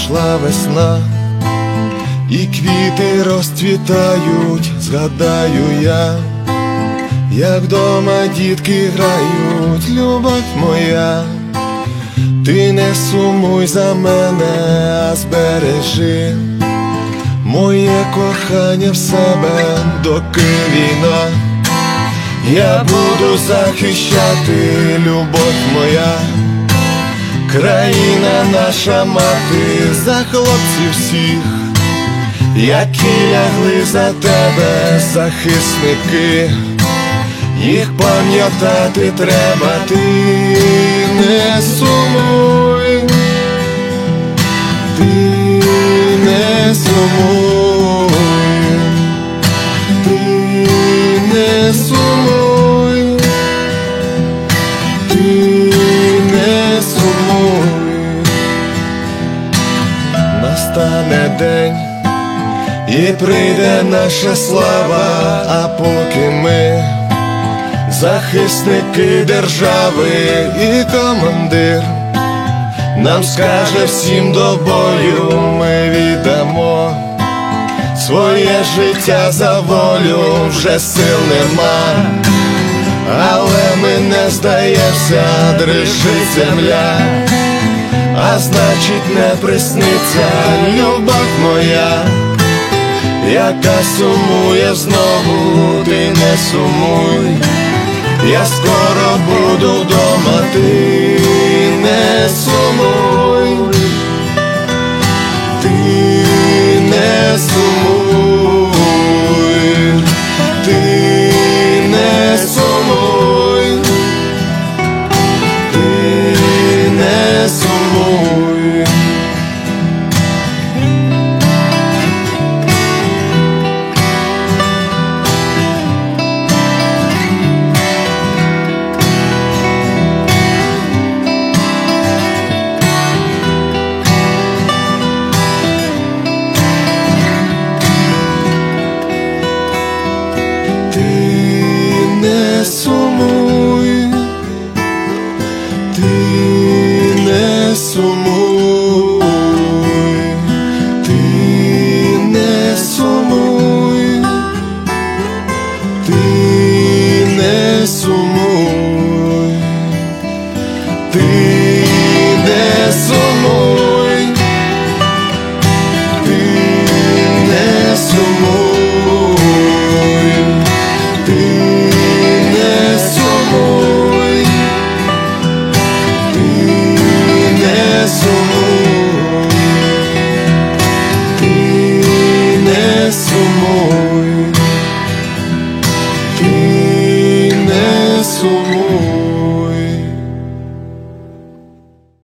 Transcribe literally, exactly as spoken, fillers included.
прийшла весна, і квіти розцвітають, згадаю я, як дома дітки грають, любов моя. Ти не сумуй за мене, а збережи моє кохання в себе, доки війна. Я буду захищати, любов моя, країна наша мати, за хлопців всіх, які лягли за тебе, захисники. Їх пам'ятати треба, ти не сумуй, ти не сумуй, ти не сумуй, ти не сумуй. Настане день і прийде наша слава, а поки ми захисники держави, і командир нам скаже всім до бою, ми віддамо своє життя за волю, вже сил нема, але ми не здаємося, дрижить земля, а значить не присниться любов моя, яка сумує знову, ти не сумуй. Я скоро буду